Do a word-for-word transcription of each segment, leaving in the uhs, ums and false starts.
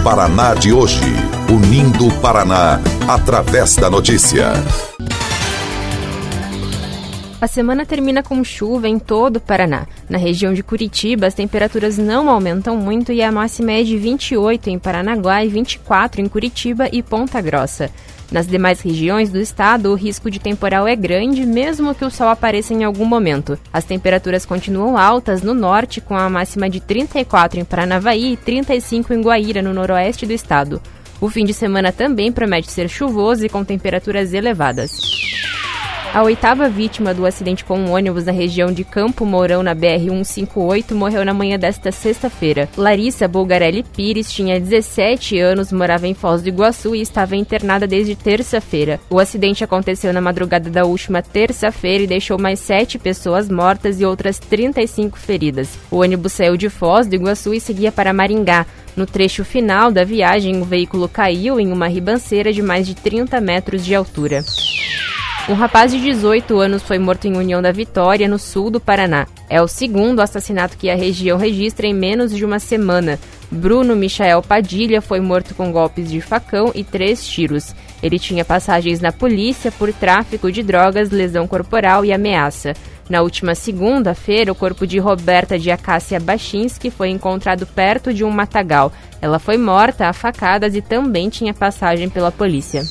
Paraná de hoje, unindo o Paraná através da notícia. A semana termina com chuva em todo o Paraná. Na região de Curitiba, as temperaturas não aumentam muito e a máxima é de vinte e oito em Paranaguá e vinte e quatro em Curitiba e Ponta Grossa. Nas demais regiões do estado, o risco de temporal é grande, mesmo que o sol apareça em algum momento. As temperaturas continuam altas no norte, com a máxima de trinta e quatro em Paranavaí e trinta e cinco em Guaíra, no noroeste do estado. O fim de semana também promete ser chuvoso e com temperaturas elevadas. A oitava vítima do acidente com um ônibus na região de Campo Mourão, na B R cento e cinquenta e oito, morreu na manhã desta sexta-feira. Larissa Bulgarelli Pires tinha dezessete anos, morava em Foz do Iguaçu e estava internada desde terça-feira. O acidente aconteceu na madrugada da última terça-feira e deixou mais sete pessoas mortas e outras trinta e cinco feridas. O ônibus saiu de Foz do Iguaçu e seguia para Maringá. No trecho final da viagem, o veículo caiu em uma ribanceira de mais de trinta metros de altura. Um rapaz de dezoito anos foi morto em União da Vitória, no sul do Paraná. É o segundo assassinato que a região registra em menos de uma semana. Bruno Michael Padilha foi morto com golpes de facão e três tiros. Ele tinha passagens na polícia por tráfico de drogas, lesão corporal e ameaça. Na última segunda-feira, o corpo de Roberta de Acácia Bachinski foi encontrado perto de um matagal. Ela foi morta a facadas e também tinha passagem pela polícia.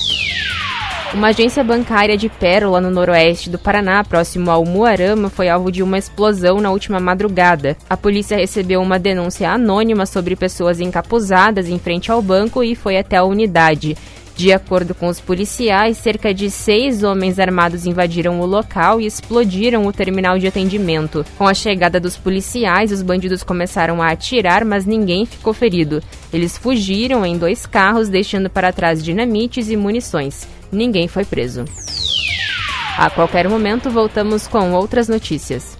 Uma agência bancária de Pérola, no noroeste do Paraná, próximo ao Umuarama, foi alvo de uma explosão na última madrugada. A polícia recebeu uma denúncia anônima sobre pessoas encapuzadas em frente ao banco e foi até a unidade. De acordo com os policiais, cerca de seis homens armados invadiram o local e explodiram o terminal de atendimento. Com a chegada dos policiais, os bandidos começaram a atirar, mas ninguém ficou ferido. Eles fugiram em dois carros, deixando para trás dinamites e munições. Ninguém foi preso. A qualquer momento, voltamos com outras notícias.